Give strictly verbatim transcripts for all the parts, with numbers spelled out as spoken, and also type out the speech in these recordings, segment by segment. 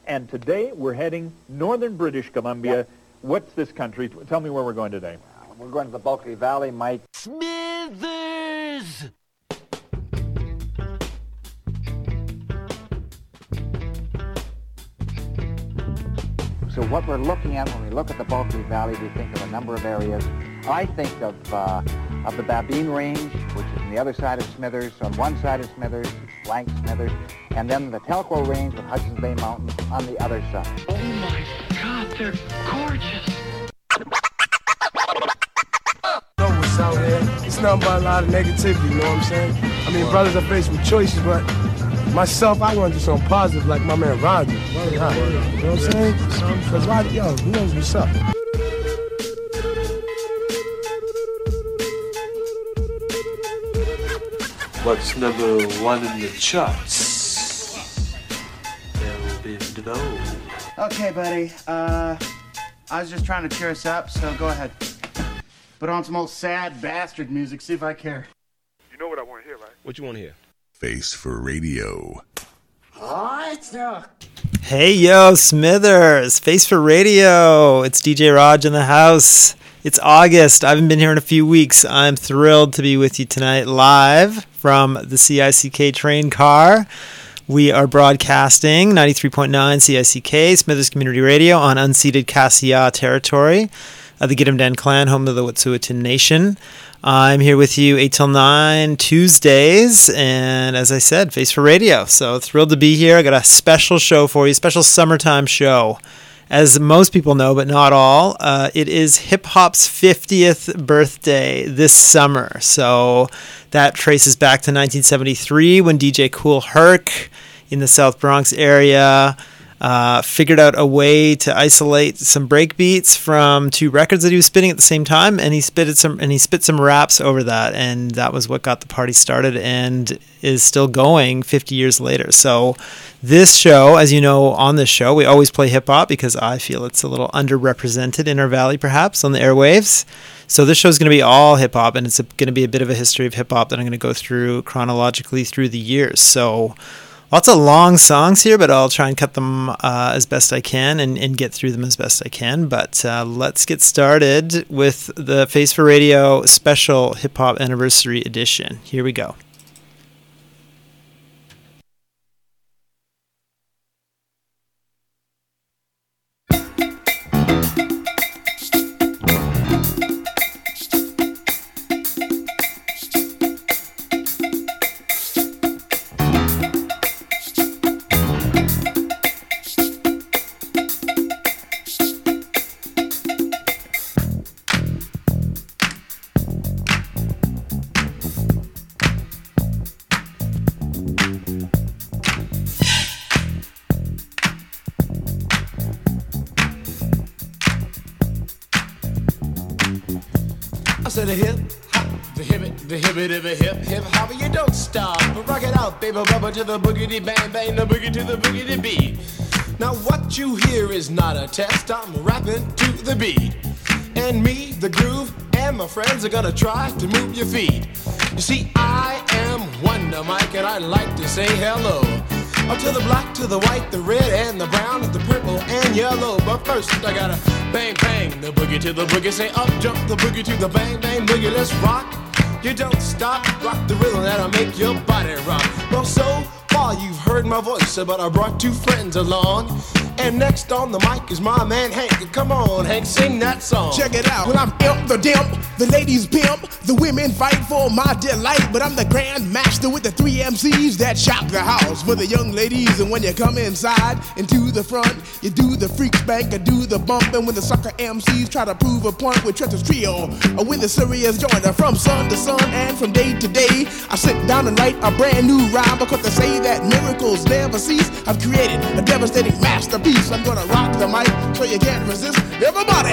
And today we're heading northern British Columbia. Yep. What's this country? Tell me where we're going today. Uh, we're going to the Bulkley Valley, Mike. Smithers! So what we're looking at when we look at the Bulkley Valley, we think of a number of areas. I think of uh, of the Babine Range, which is on the other side of Smithers. On one side of Smithers, blank Smithers, and then the Telquo Range with Hudson's Bay Mountains on the other side. Oh my God, they're gorgeous. Know what's out there? It's nothing but a lot of negativity, you know what I'm saying? I mean, brothers are faced with choices, but myself, I want to do something positive like my man Roger. You know what I'm saying? Because Roger, yo, he knows what's up. What's number one in the charts? Melvin DeVoe. Okay, buddy. Uh, I was just trying to cheer us up, so go ahead. Put on some old sad bastard music, see if I care. You know what I want to hear, right? What you want to hear? Face for Radio. Hey, yo, Smithers. Face for Radio. It's D J Raj in the house. It's August. I haven't been here in a few weeks. I'm thrilled to be with you tonight live from the C I C K train car. We are broadcasting ninety-three point nine C I C K, Smithers Community Radio, on unceded Cassia territory of the Gitumden clan, home of the Wet'suwet'en Nation. I'm here with you eight till nine Tuesdays, and as I said, Face for Radio. So thrilled to be here. I got a special show for you, special summertime show. As most people know, but not all, uh, it is hip-hop's fiftieth birthday this summer. So that traces back to nineteen seventy-three when D J Kool Herc in the South Bronx area uh, figured out a way to isolate some break beats from two records that he was spitting at the same time, and he spitted some and he spit some raps over that, and that was what got the party started and is still going fifty years later. So this show, as you know, on this show, we always play hip-hop because I feel it's a little underrepresented in our valley, perhaps, on the airwaves. So this show is going to be all hip-hop, and it's going to be a bit of a history of hip-hop that I'm going to go through chronologically through the years. So lots of long songs here, but I'll try and cut them uh, as best I can and, and get through them as best I can. But uh, let's get started with the Face for Radio special hip-hop anniversary edition. Here we go. The hip hop, the hip it, the hip it, the hip hip hop, you don't stop. Rock it out, baby, bubba to the boogity bang bang, the boogie to the boogity beat. Now what you hear is not a test. I'm rapping to the beat, and me, the groove, and my friends are gonna try to move your feet. You see, I am Wonder Mike, and I'd like to say hello. Up to the black, to the white, the red, and the brown, and the purple, and yellow. But first, I gotta bang, bang, the boogie to the boogie. Say up, jump the boogie to the bang, bang, boogie. Let's rock. You don't stop, rock the rhythm that'll make your body rock. Well, so far you've heard my voice, but I brought two friends along. And next on the mic is my man Hank. Come on, Hank, sing that song. Check it out. Well, I'm Imp the Dimp, the ladies pimp, the women fight for my delight. But I'm the grand master with the three M Cs that shock the house for the young ladies. And when you come inside into the front, you do the freak spank or do the bump. And when the sucker M Cs try to prove a point with Trevor's Trio, or when the serious joiner from sun to sun and from day to day, I sit down and write a brand new rhyme because they say that miracles never cease. I've created a devastating masterpiece. I'm gonna rock the mic so you can't resist. Everybody,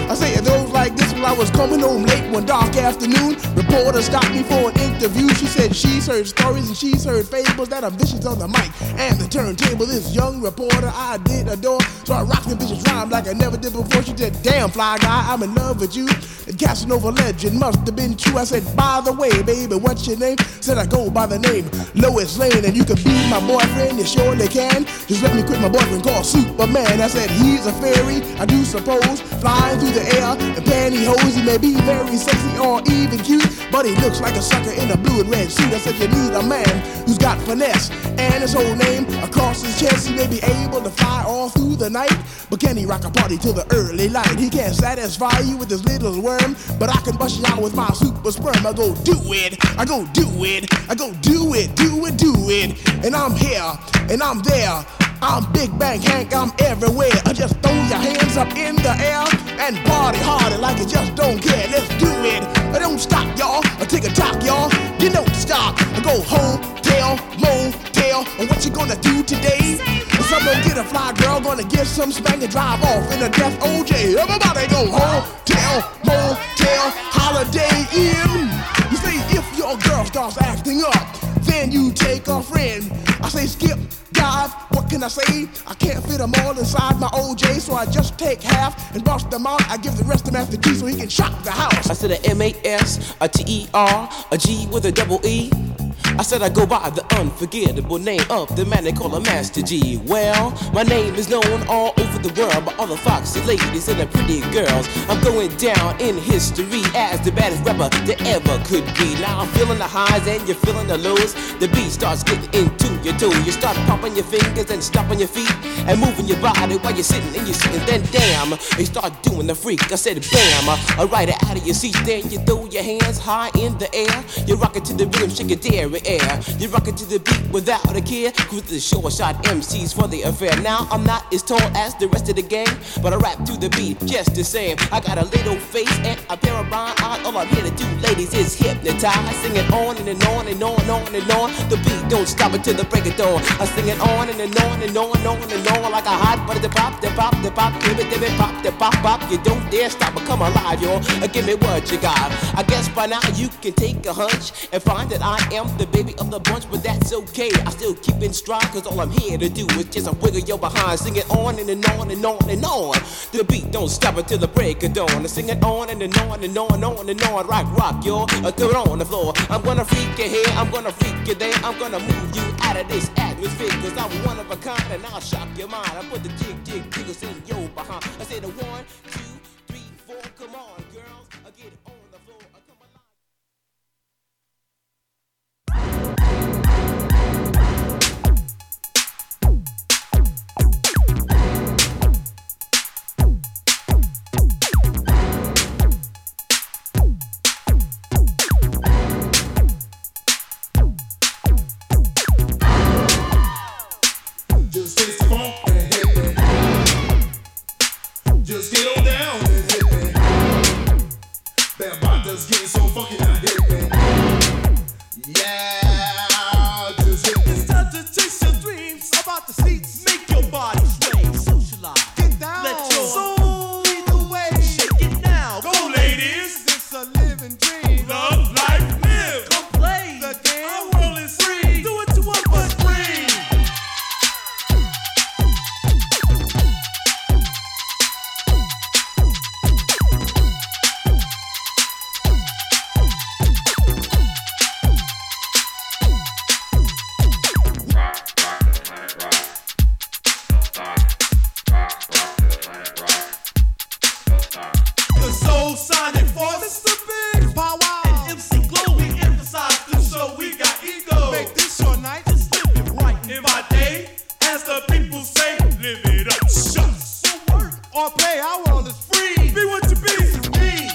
I say it goes like this. When I was coming home late one dark afternoon, reporter stopped me for an interview. She said she's heard stories and she's heard fables that are vicious on the mic and the turntable. This young reporter I did adore, so I rocked the vicious rhyme like I never did before. She said, damn fly guy, I'm in love with you. And Casanova legend must have been true. I said, by the way, baby, what's your name? Said I go by the name Lois Lane, and you can be my boyfriend, you surely can. Just let me quit my boyfriend called Superman. I said, he's a fairy, I do suppose, flying through the air in pantyhose. He may be very sexy or even cute, but he looks like a sucker in a blue and red suit. I said, you need a man who's got finesse, and his whole name across his chest. He may be able to fly all through the night, but can he rock a party till the early light? He can't satisfy you with his little worm, but I can bust you out with my super sperm. I go do it, I go do it, I go do it, do it, do it. And I'm here, and I'm there. I'm Big Bang Hank, I'm everywhere. I just throw your hands up in the air and party harder like you just don't care. Let's do it. I don't stop, y'all. I take a talk, y'all. You don't stop. I go home, tell, motel. And what you gonna do today? Some gonna get a fly girl, gonna get some spank and drive off in a death O J. Everybody go home, tell, motel, holiday in. You say if your girl starts acting up, then you take a friend. I say skip, dive, what can I say? I can't fit them all inside my O J, so I just take half and bust them out. I give the rest to Master G so he can shock the house. I said a M A S, a T E R, a G with a double E. I said I go by the unforgettable name of the man they call a Master G. Well, my name is known all over the world by all the foxy ladies and the pretty girls. I'm going down in history as the baddest rapper there ever could be. Now I'm feeling the highs and you're feeling the lows. The beat starts getting into your toe. You start popping your fingers and stomping your feet and moving your body while you're sitting and you're sitting. Then damn, you start doing the freak. I said bam, I ride it out of your seat. Then you throw your hands high in the air. You rock it to the rhythm, shake it dairy air. You rock it to the beat without a care. Cruise the short shot M Cs for the affair. Now I'm not as tall as the rest of the gang, but I rap to the beat just the same. I got a little face and a pair of rhyme eyes. All I'm here to do, ladies, is hypnotize. Sing it on and, and on and on and on and on. The beat don't stop until the break of dawn. I sing it on and, and on and on and on and on like a hot butter. The pop, the pop, the pop, give it, give it, pop, the pop, pop. You don't dare stop or come alive, y'all. Give me what you got. I guess by now you can take a hunch and find that I am the baby of the bunch, but that's okay. I still keep in stride, cause all I'm here to do is just a wiggle your behind. Sing it on and, and on and on and on. The beat don't stop until the break of dawn. I sing it on and, and on and on and on and on. Rock, rock, y'all. Uh, throw it on the floor. I'm gonna freak you here, I'm gonna freak you there. I'm gonna move you out of this atmosphere, cause I'm one of a kind and I'll shock your mind. I put the jig, jig, jiggles in your behind. I say the one, two, three, four, come on, girls. I get on the floor. I come alive. Just taste the funk and hit me. Just get on down and hit me. That body's getting so funky now, hit me. Yeah, just hit me. It's time to chase your dreams about the seats. Make your body sway, socialize. Get down. Let your soul lead the way. Shake it now. Go, ladies. It's a living dream. Love, life, live. Come play the game. Our world is free. Do it to us, but free. The soul sonic force is the big power. And M C Glow, we emphasize to show we got ego. Make this your night, just live it right. In my day, as the people say, live it up, shucks. So work or play, our world is free. Be what you be. Me.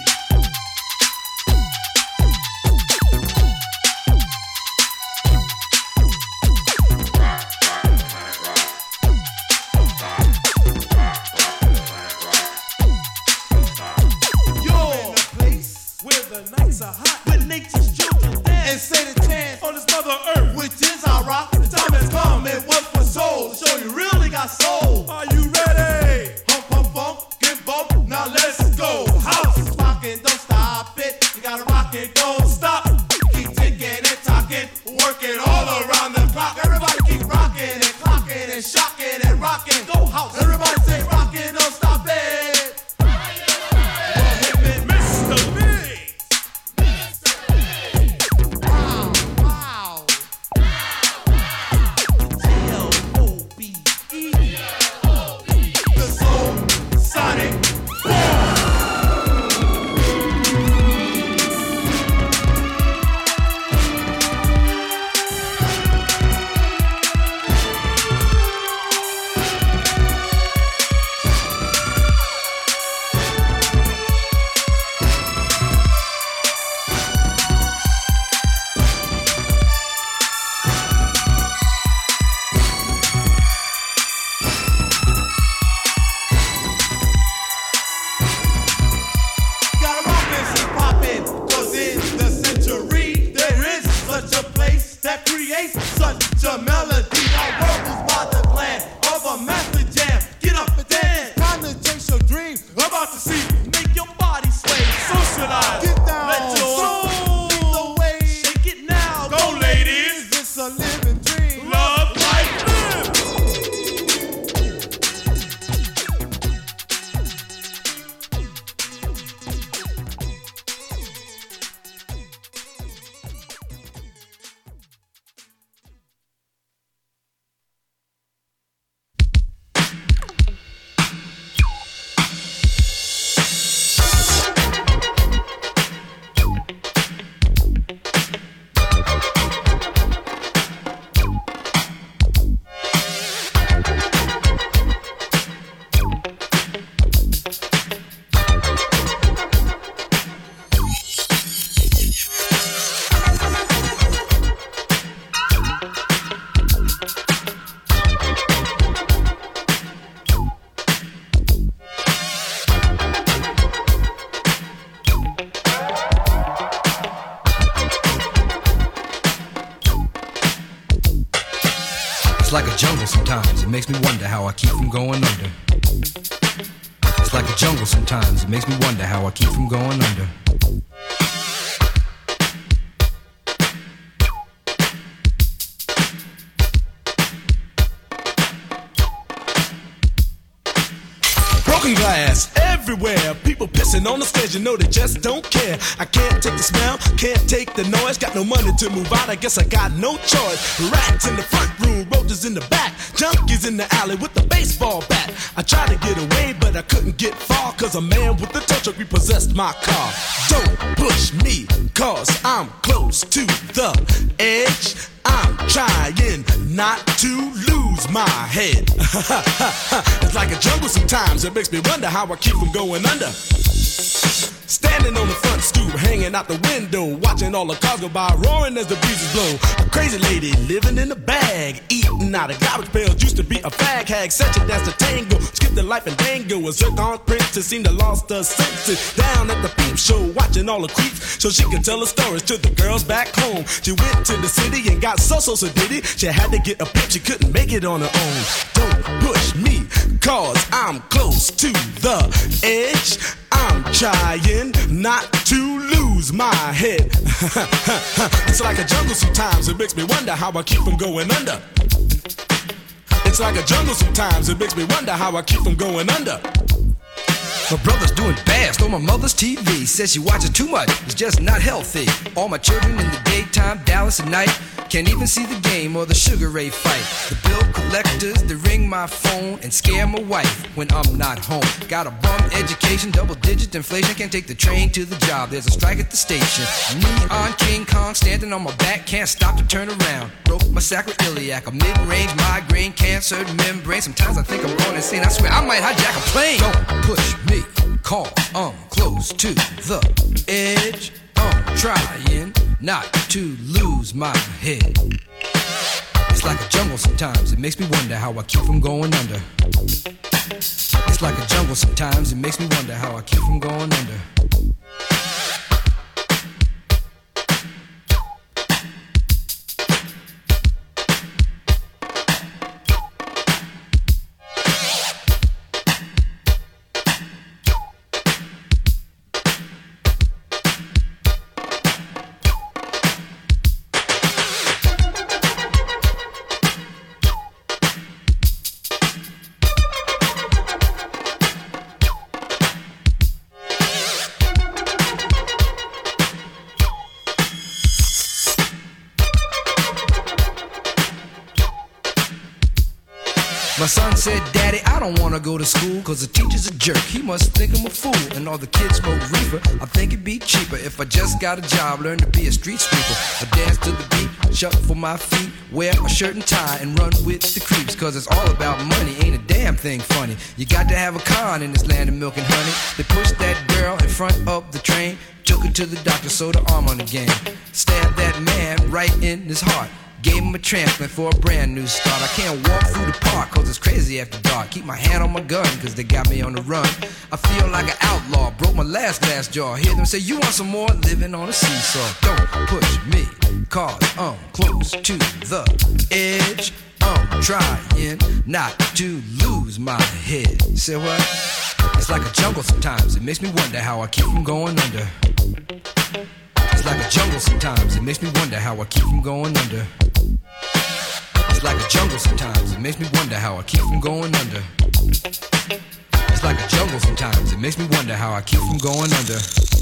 You're in a place where the nights are hot, where nature's children dance and say the chant On this mother earth, which is our rock. The time has come and what for soul to show you really got soul. are you ready? Hump, hump, funk, get ball. and shocking and rocking. Go house. Everybody say rocking, don't stop it. Hit me, Mister Biggs. Wow, wow. G L O B E. The Soul Sonic It's like a jungle sometimes, it makes me wonder how I keep from going under. It's like a jungle sometimes, it makes me wonder how I keep from going under. Broken glass everywhere, people pissing on the stage, you know they just don't care. I can't take the smell, can't take the noise, got no money to move out, I guess I got no choice. Rats in the front room, roaches in the back, junkies in the alley with the baseball bat. I tried to get away, but I couldn't get far, cause a man with a tow truck repossessed my car. Don't push me, cause I'm close to the edge. I'm trying not to lose my head. It's like a jungle sometimes, it makes me wonder how I keep from going under. Standing on the front stoop, hanging out the window, watching all the cars go by, roaring as the breezes blow. A crazy lady living in a bag, eating out of garbage pails, used to be a fag hag, such a dance to tango, skipped the life and dango. A zircon princess seemed to lost her senses, down at the peep show, watching all the creeps, so she could tell her stories to the girls back home. She went to the city and got so so so did it. She had to get a pimp, she couldn't make it on her own. Don't push me, cause I'm close to the edge. I'm trying not to lose my head. It's like a jungle sometimes, it makes me wonder how I keep from going under. It's like a jungle sometimes, it makes me wonder how I keep from going under. My brother's doing bad, stole my mother's T V. Says she watches too much, it's just not healthy. All my children in the daytime, Dallas at night. Can't even see the game or the Sugar Ray fight. The bill collectors, they ring my phone and scare my wife when I'm not home. Got a bum education, double digit inflation. Can't take the train to the job, there's a strike at the station. Neon King Kong standing on my back, can't stop to turn around. Broke my sacroiliac, a mid-range migraine, cancer membrane. Sometimes I think I'm going insane, I swear I might hijack a plane. Don't push me, cause I'm close to the edge. I'm trying not to lose my head. It's like a jungle sometimes, it makes me wonder how I keep from going under. It's like a jungle sometimes, it makes me wonder how I keep from going under. My son said, Daddy, I don't wanna go to school, cause the teacher's a jerk. He must think I'm a fool, and all the kids smoke reefer. I think it'd be cheaper if I just got a job, learn to be a street sweeper. I dance to the beat, shuffle my feet, wear a shirt and tie, and run with the creeps, cause it's all about money, ain't a damn thing funny. You got to have a con in this land of milk and honey. They pushed that girl in front of the train, took her to the doctor, sewed her arm on the game. Stabbed that man right in his heart, gave him a transplant for a brand new start. I can't walk through the park cause it's crazy after dark. Keep my hand on my gun cause they got me on the run. I feel like an outlaw, broke my last glass jaw. Hear them say, you want some more? Living on a seesaw. Don't push me cause I'm close to the edge. I'm trying not to lose my head. Say what? It's like a jungle sometimes. It makes me wonder how I keep from going under. It's like a jungle sometimes. It makes me wonder how I keep from going under. It's like a jungle sometimes. It makes me wonder how I keep from going under. It's like a jungle sometimes. It makes me wonder how I keep from going under.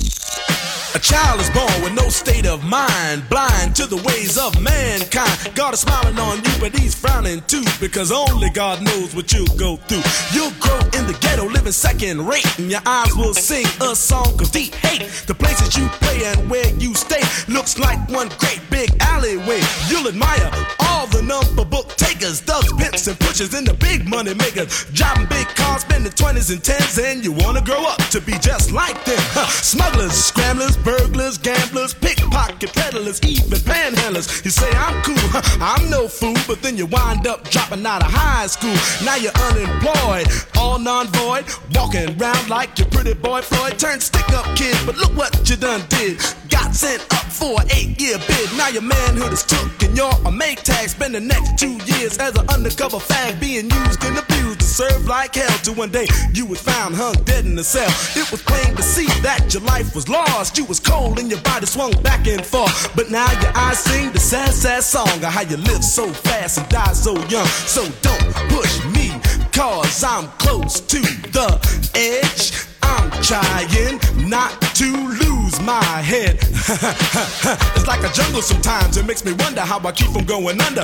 A child is born with no state of mind, blind to the ways of mankind. God is smiling on you, but he's frowning too, because only God knows what you'll go through. You'll grow in the ghetto, living second rate, and your eyes will sing a song of deep hate. The places you play and where you stay looks like one great big alleyway. You'll admire all the number book takers, thugs, pimps, and pushers, and the big money makers, driving big cars, spending twenties and tens, and you wanna grow up to be just like them. Huh. Smugglers, scramblers, burglars, gamblers, pickpocket peddlers, even panhandlers. You say I'm cool, huh, I'm no fool, but then you wind up dropping out of high school. Now you're unemployed, all non-void, walking around like your pretty boy Floyd. Turned stick-up kid, but look what you done did. Got sent up for an eight-year bid. Now your manhood is took and you're a make tag. Spend the next two years as an undercover fag, being used and abused to serve like hell. Till one day you was found hung dead in the cell. It was plain to see that your life was lost. You was cold and your body swung back and forth. But now your eyes sing the sad, sad song of how you live so fast and die so young. So don't push me, cause I'm close to the edge. I'm trying not to lose my head. It's like a jungle sometimes. It makes me wonder how I keep from going under.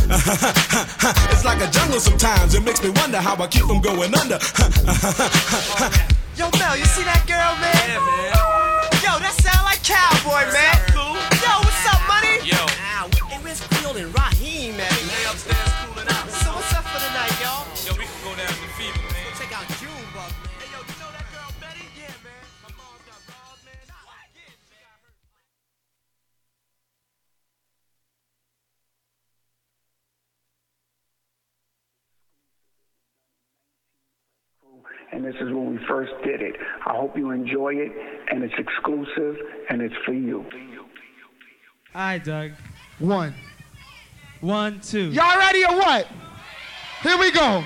It's like a jungle sometimes. It makes me wonder how I keep from going under. Yo, Mel, you see that girl, man? Yeah, man. Yo, that sound like Cowboy, man. Cool. Yo, what's up, money? Yo. Ow, hey, where's Creole and Raheem, man? They upstairs cooling out. So what's up for the night, y'all? Yo, we can go down to Fever, man. Check out Junebug, man. Hey, yo, you know that girl Betty? Yeah, man. My mom's got balls, man. What? Yeah, she got her. And this is when we first did it. I hope you enjoy it, and it's exclusive, and it's for you. All right, Doug. One. One, two. Y'all ready or what? Here we go.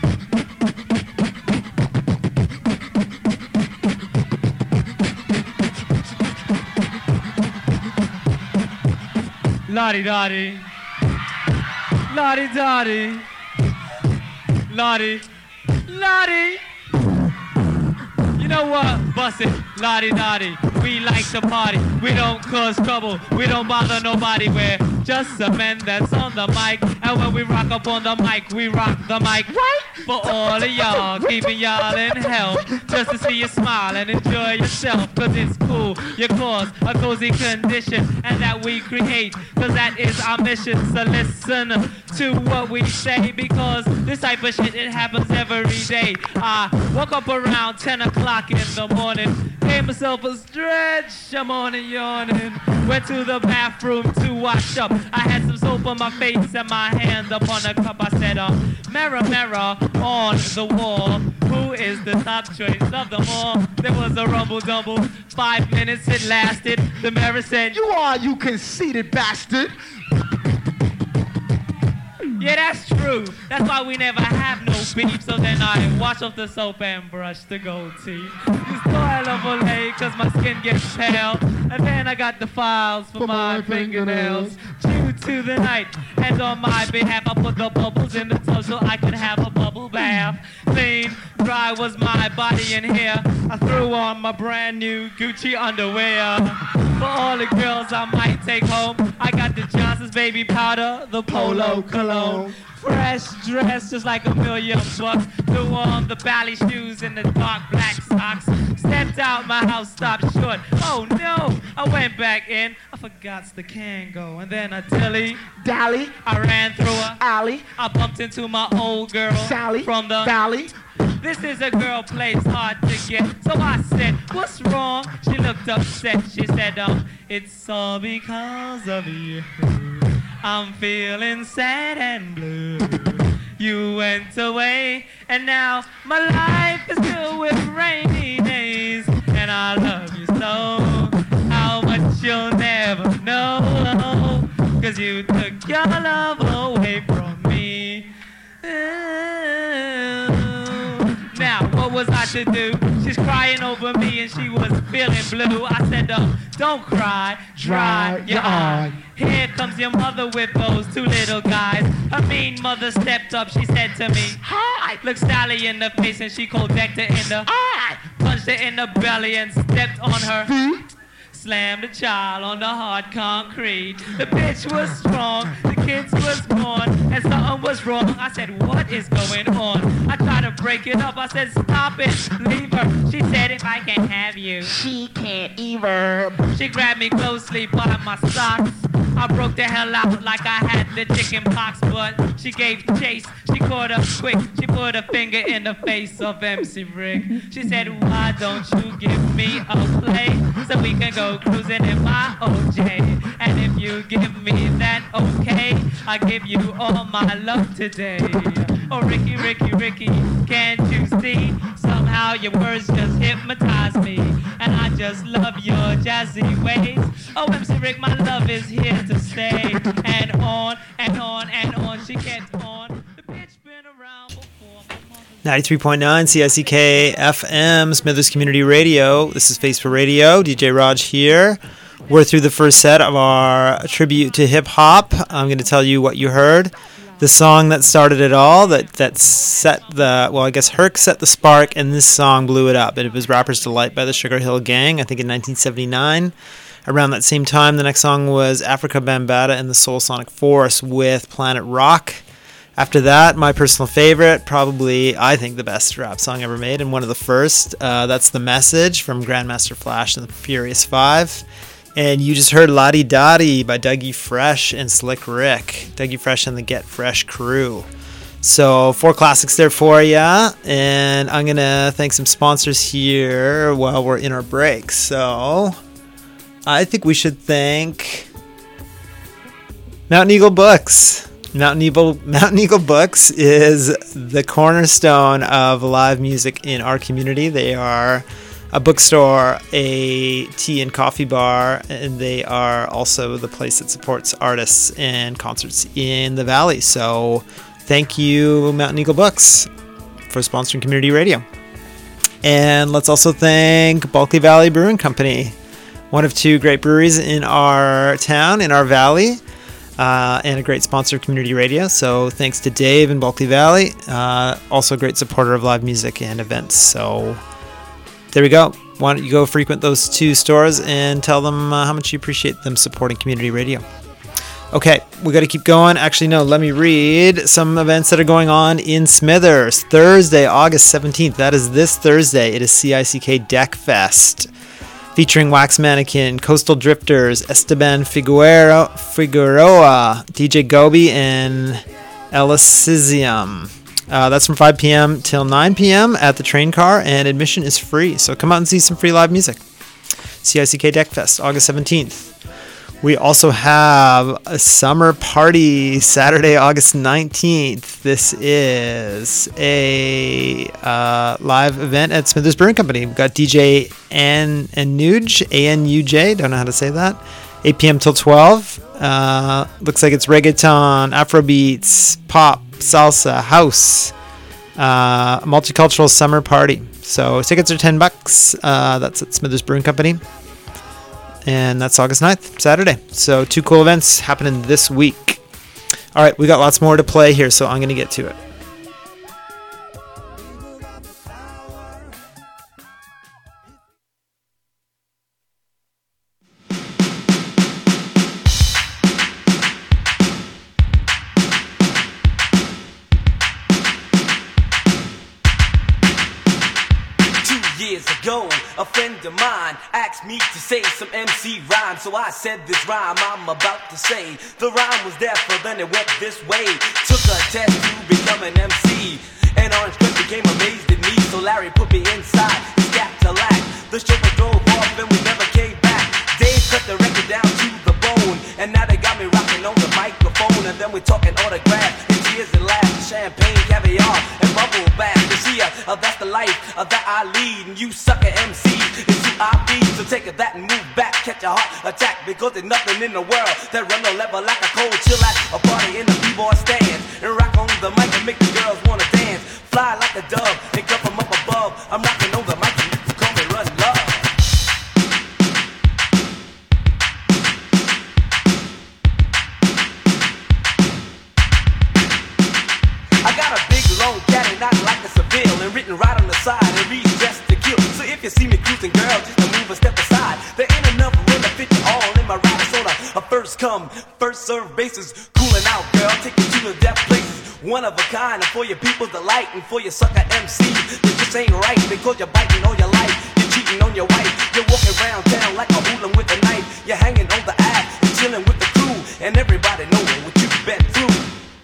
La-di-da-di. La-di-da-di. La-di. La-di. You know what? Bust it. La-di-da-di. We like to party. We don't cause trouble. We don't bother nobody. We're just the men that's on the mic. And when we rock up on the mic, we rock the mic. Right? For all of y'all, keeping y'all in health. Just to see you smile and enjoy yourself. Cause it's cool. You cause a cozy condition. And that we create. Cause that is our mission. So listen to what we say. Because this type of shit, it happens every day. I woke up around ten o'clock in the morning. Gave myself a stretch. I'm on and yawning. Went to the bathroom to wash up. I had some soap on my face and my hand up on a cup. I said, um, mirror, mirror on the wall, who is the top choice of them all? There was a rumble double. Five minutes it lasted. The mirror said, you are, you conceited bastard. Yeah, that's true. That's why we never have no beef. So then I wash off the soap and brush the gold teeth. Use oil of Olay cause my skin gets pale. And then I got the files for, for my, my fingernails. Due to the night. And on my behalf I put the bubbles in the tub so I could have a bubble bath. Clean, dry was my body in here. I threw on my brand new Gucci underwear. For all the girls I might take home, I got the Johnson's baby powder, the Polo cologne. fresh dress just like a million bucks. Threw on the ballet shoes and the dark black socks. Stepped out my house, stopped short. Oh no, I went back in. I forgot the Kango. And then a dilly dally. I ran through a alley. I bumped into my old girl Sally from the valley. This is a girl place hard to get. So I said, what's wrong? She looked upset. She said, um, it's all because of you. I'm feeling sad and blue. You went away, and now my life is filled with rainy days. And I love you so, how much you'll never know. Cause you took your love away from me. Now, what was I to do? She's crying over me and she was feeling blue. I said, um, don't cry, dry your eye. Here comes your mother with those two little guys. Her mean mother stepped up, she said to me, hi. Looked Sally in the face and she called Vector in the eye. Punched her in the belly and stepped on her feet. Slammed the child on the hard concrete. The bitch was strong, the kids was born, and something was wrong. I said, what is going on? I tried to break it up. I said, stop it, leave her. She said, if I can't have you, she can't either. She grabbed me closely by my socks. I broke the hell out like I had the chicken pox, but she gave chase. She caught up quick. She put a finger in the face of M C Rick. She said, why don't you give me a play so we can go cruising in my O J? And if you give me that okay, I give you all my love today. Oh, Ricky, Ricky, Ricky, can't you see? Somehow your words just hypnotize me, and I just love your jazzy ways. Oh, M C Rick, my love is here to stay. And on and on and on she kept on. The bitch been around before. ninety-three point nine C I C K F M, Smithers Community Radio. This is Face for Radio. D J Raj here. We're through the first set of our tribute to hip-hop. I'm going to tell you what you heard. The song that started it all, that, that set the, well, I guess Herc set the spark, and this song blew it up. It was Rapper's Delight by the Sugar Hill Gang, I think in nineteen seventy-nine. Around that same time, the next song was Africa Bambaataa and the Soul Sonic Force with Planet Rock. After that, my personal favorite, probably, I think, the best rap song ever made, and one of the first, uh, that's The Message from Grandmaster Flash and the Furious Five. And you just heard La Di Da Di by Dougie Fresh and Slick Rick. Dougie Fresh and the Get Fresh crew. So, four classics there for ya. And I'm going to thank some sponsors here while we're in our break. So, I think we should thank Mountain Eagle Books. Mountain Eagle, Mountain Eagle Books is the cornerstone of live music in our community. They are a bookstore, a tea and coffee bar, and they are also the place that supports artists and concerts in the Valley. So thank you, Mountain Eagle Books, for sponsoring community radio. And let's also thank Bulkley Valley Brewing Company, one of two great breweries in our town, in our valley, uh, and a great sponsor of community radio. So thanks to Dave in Bulkley Valley, uh, also a great supporter of live music and events. So there we go. Why don't you go frequent those two stores and tell them uh, how much you appreciate them supporting community radio. Okay, we got to keep going. Actually, no, let me read some events that are going on in Smithers. Thursday, August seventeenth. That is this Thursday. It is C I C K Deck Fest, featuring Wax Mannequin, Coastal Drifters, Esteban Figueroa, Figueroa D J Gobi, and Elysium. Uh, that's from five p.m. till nine p.m. at the train car, and admission is free. So come out and see some free live music. C I C K Deck Fest, August seventeenth. We also have a summer party Saturday, August nineteenth. This is a uh, live event at Smithers Brewing Company. We've got D J An Anuj, A N U J, don't know how to say that, eight p.m. till twelve. Uh, looks like it's reggaeton, Afrobeats, pop, salsa, house, uh, multicultural summer party. So tickets are ten bucks. Uh, that's at Smithers Brewing Company. And that's August ninth, Saturday. So two cool events happening this week. All right, we got lots more to play here, so I'm going to get to it. years ago, a friend of mine asked me to say some M C rhyme. So I said this rhyme I'm about to say. The rhyme was there, for then it went this way. Took a test to become an M C, and Orange Cliff became amazed at me. So Larry put me inside his Cadillac. The chauffeur drove off and we never came back. Dave cut the record down to the bone, and now they got me rocking on the microphone. And then we're talking autographs and tears and laughs, champagne, caviar, and bubble bath. You see, uh, uh, that's the life uh, that I lead, and you sucker M Cs is who I feed. So take that and move back, catch a heart attack, because there's nothing in the world that run the level like a cold chill at a party in the b-boy stand, and rock on the mic and make the girls wanna dance. Fly like a dove and come from up above. I'm rocking on the mic and you can call me Run Love. I got a big long caddy, not like a Seville, and written right on the side and reads Dressed to Kill. So if you see me cruising, girl, just to move a step aside. There ain't enough room to fit you all in my ride. It's on a, a first come, first serve basis. Cooling out, girl, take you to the death places. One of a kind, and for your people's delight, and for your sucker M Cs, it just ain't right, because you're biting on your life, you're cheating on your wife, you're walking around town like a hooligan with a knife, you're hanging on the ass, and chilling with the crew, and everybody knowing what you've been through.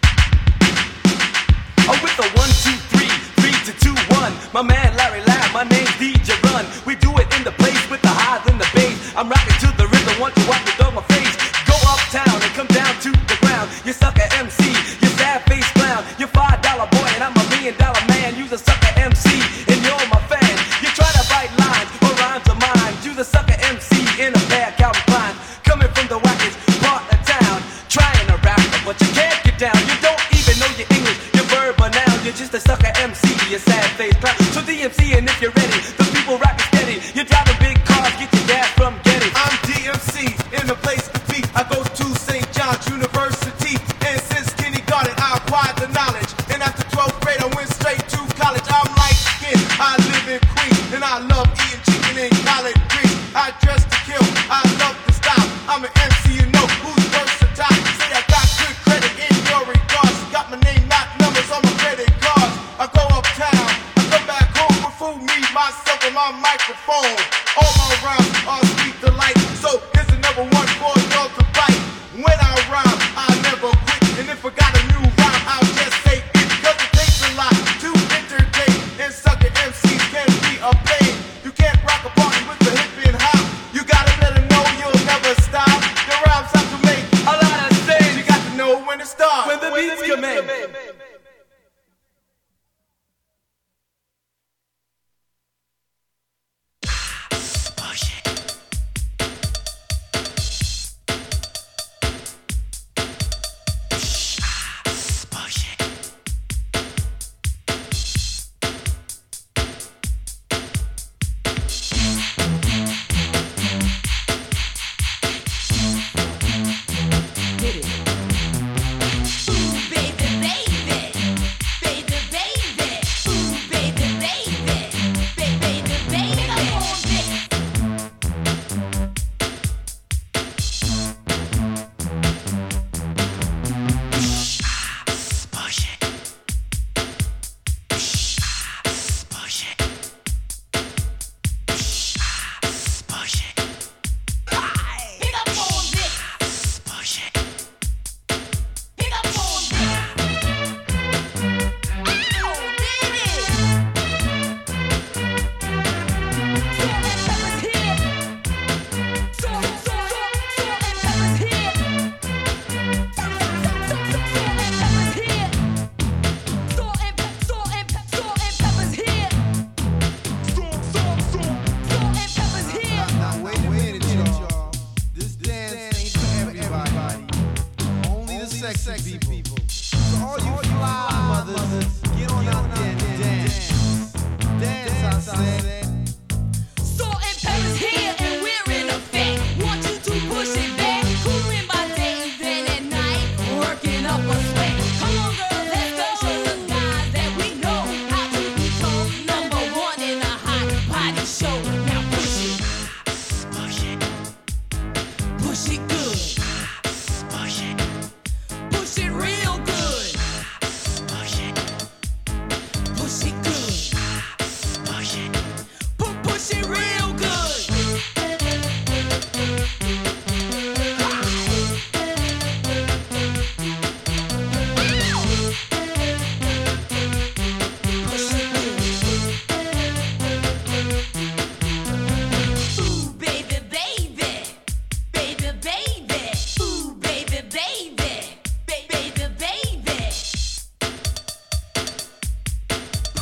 Oh, with the one, two, three, three to two, one, my man Larry Lab, my name's D J Run, we do it in the place with the highs and the bass, I'm rocking to the rhythm, want you watch the dog my face, go uptown and come down to the ground, you sucker M C, you sad face clown, you're five dollar boy and I'm a million dollar man, you's a sucker M C and you're my fan, you try to write lines or rhymes of mine, you's a sucker M C in a pair of Calvin Klein, coming from the wackest part of town, trying to rap but you can't get down, you don't even know your English, your verb or noun, you're just a sucker M C, you sad face clown, so D M C and if you're ready, the people rockin' steady, you're driving big cars, get your gas from Getty. I'm D M C in the place to be. I go to Saint John's University, and since kindergarten I acquired the knowledge. And after twelfth grade I went straight to college. I'm light skinned, I live in Queens, and I love eating chicken and collard greens. I dress to kill, I love the style. I'm an M C, you know who's versatile. Say I got good credit in your regards. Got my name, not numbers on my credit cards. I go uptown, I come back home with food, me, myself, and my microphone. All my rhymes are sweet delight. So here's another one for y'all to bite. When I rhyme, I never quit. And if I got a new rhyme, I'll just say it. Cause it takes a lot to entertain. And sucker M Cs can be a pain. You can't rock a party with the hip and hop. You gotta let them know you'll never stop. The rhymes have to make a lot of sense. You got to know when to start. When the beats come in.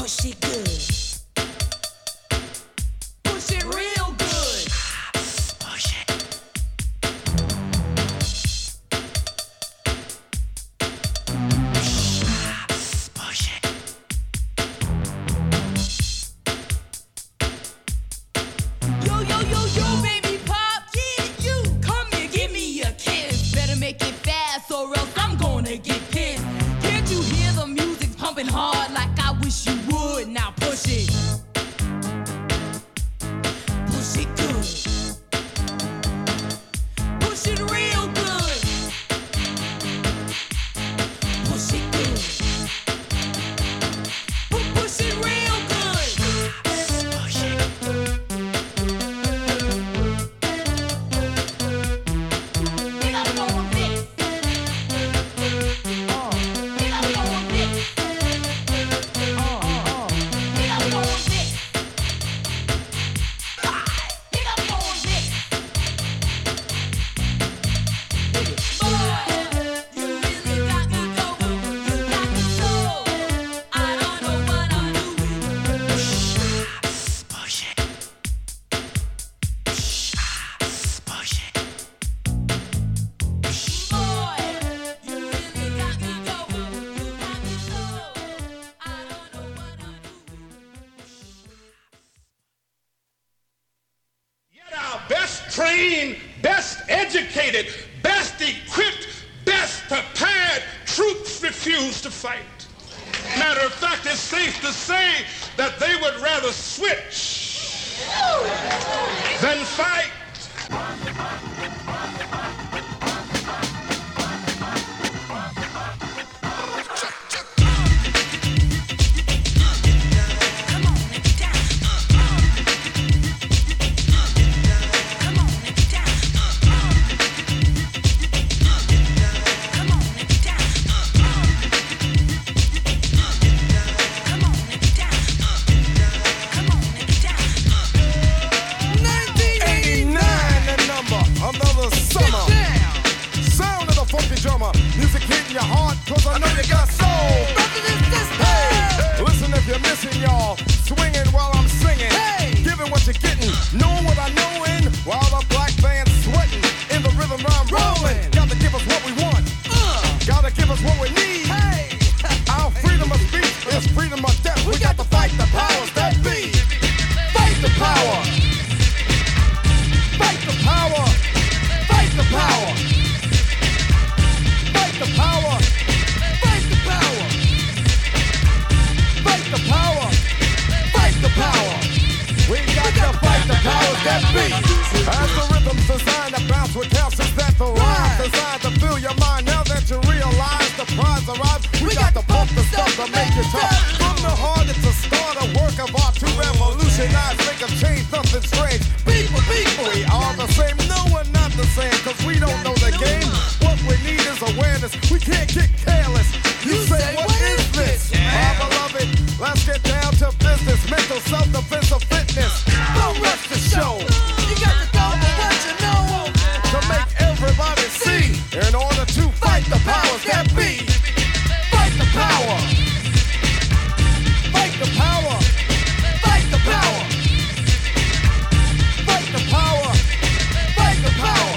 Push it good. Push it real good. Push it. Push it. Yo, yo, yo, yo, baby pop, yeah, you. Come here, give me a kiss. Better make it fast or else I'm gonna get pissed. Can't you hear the music pumping hard like I wish you would? Now push it. Push it good. Push it real good. Push it good. Pu- Push it real good. Push it. You gotta go with this. Oh. You gotta go with this. Oh, oh, oh. You gotta go with this. Ah, you gotta go with this. Boy, you really got me going. You got me so. I don't know what I'm doing. Push it. Push it. Boy, you really got me going. You got me so. I don't know what I'm doing. Yet our best trained, best educated, best equipped, best prepared troops refuse to fight. Matter of fact, it's safe to say that they would rather switch than fight. nineteen eighty-nine, the number, another summer. Sound of the funky drummer, music hitting your heart, cause I know you got soul. Hey, listen if you're missing y'all, swinging while I'm singing, giving what you're getting, knowing what I know in, while the black band's sweating, in the rhythm I'm rolling. Gotta give us what we want, gotta give us what we need. Our freedom of speech is freedom of death. We got to fight the powers that be. Fight the power. Fight the power. Fight the power. Fight the power. Fight the power. Fight the power. Fight the power. We got to fight the powers that be. As the rhythm's designed to bounce with calcium that the rhyme designed to fill your mind. Now that you realize the prize arrives, we got to pump the stuff to make it tough. From the heart, it's a start, a work of art to revolutionize, make a change, nothing strange. People, people, we are the same. No, we're not the same, cause we don't know the game. What we need is awareness. We can't get careless. You say, what is this? My beloved, let's get down to business. Mental self-defense of fitness. Don't rush the show. You got to go for what you know. To make everybody see. In order to fight the powers that be. Fight the power. Fight the power. Fight the power. Fight the power. Fight the power.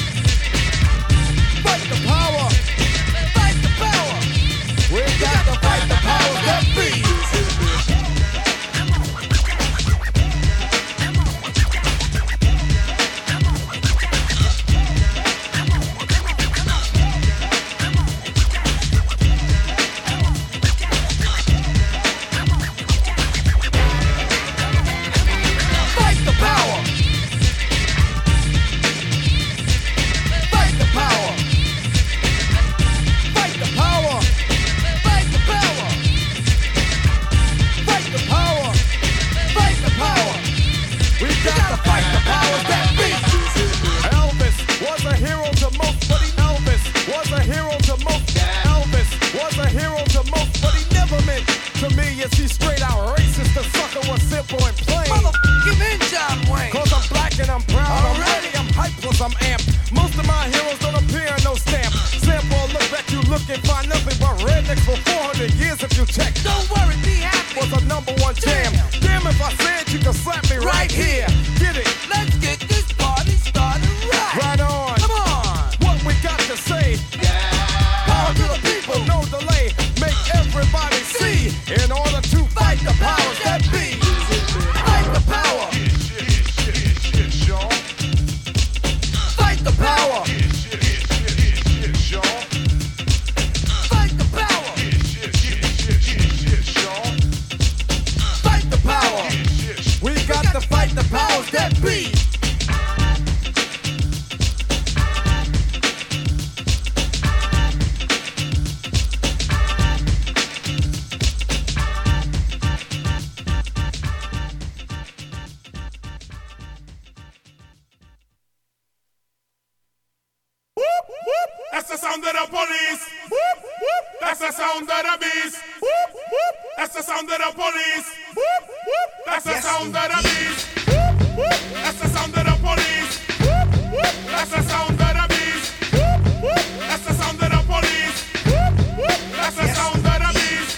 Fight the power. Fight the power. We got to fight the powers that be. Fight the power. Fight the power. Fight the power. Fight the power. Fight the power. Fight the power. We got to fight the powers that be. Elvis was a hero to most, but he Elvis was a hero to most. Elvis was a hero to most, but he never meant to me. Is he straight out racist? The sucker was simple and plain. Motherfucking in John Wayne. Cause I'm black and I'm proud. I'm ready, I'm hyped, plus I'm amped. Most of my heroes don't appear in no stamp. Sample look back, you look and find nothing but rednecks for four hundred years if you check. Don't worry, be happy. Was a number of the police. Whoop, whoop. That's the sound of the beast. Whoop, whoop. That's the sound of the police. Whoop, whoop. That's the sound of the beast. Whoop, whoop. That's the sound of the police. Whoop, whoop. That's the sound of the beast.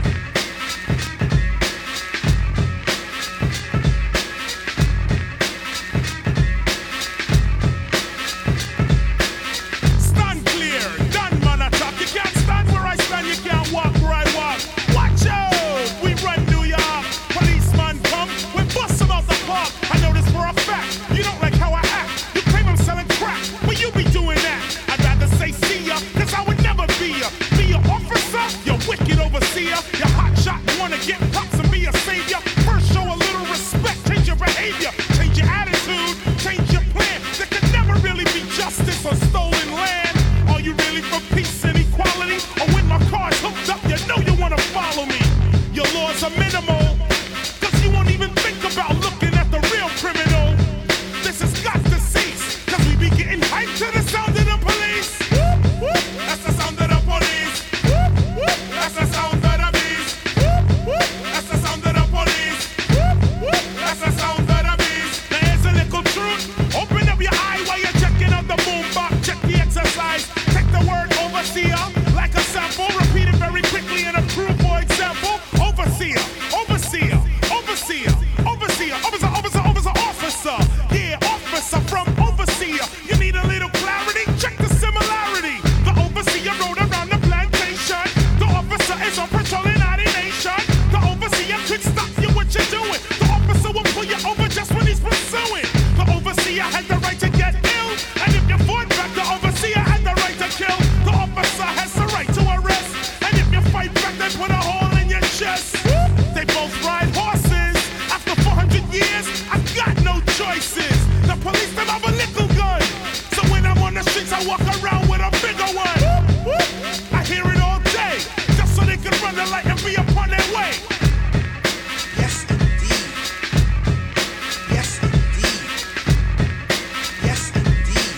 Stand clear, done man attack. You can't stand where I stand, you can't walk where I walk. Watch out, we run New York. Policeman come, we bust him out the park. I know this for a fact, you don't like how I act. You claim I'm selling crack, but you be doing that. I'd rather say see ya, cause I would never be ya. Be your officer, you wicked overseer. You hot shot, wanna get props and be a savior. First show a little respect, change your behavior. Change your attitude, change your plan. There could never really be justice on stolen land. Are you really for peace and equality? Or when my car's hooked up, you know you wanna follow me. Your laws are minimal, cause you won't even think about looking at the real criminal. This has got to cease, cause we be getting hyped to the sound of the police. Whoop, whoop. That's the sound of the police. Whoop, whoop. That's the sound of the beast. Whoop, whoop. That's the sound of the police. Whoop, whoop. That's the sound of the beast. Now here's a little truth. Open up your eye while you're checking out the boombox. Check the exercise. Take the word overseer like a sample. Repeat it very quickly and approve, for example. Overseer, overseer, overseer, overseer, officer, officer, officer, officer. Yeah, officer from overseer. You need a little clarity? Check the similarity. The overseer rode around the plantation. The officer is on patrol in our nation. The overseer could stop you what you're doing. The officer will pull you over just when he's pursuing. The overseer had the right to get ill. And if you fought back, the overseer had the right to kill. The officer has the right to arrest. And if you fight back, they put a hole in your chest. They both ride horses. After four hundred years, I've got no choices. The police, them have a little gun. So when I'm on the streets, I walk around with a bigger one. I hear it all day, just so they can run the light and be upon their way. Yes, indeed. Yes, indeed. Yes, indeed.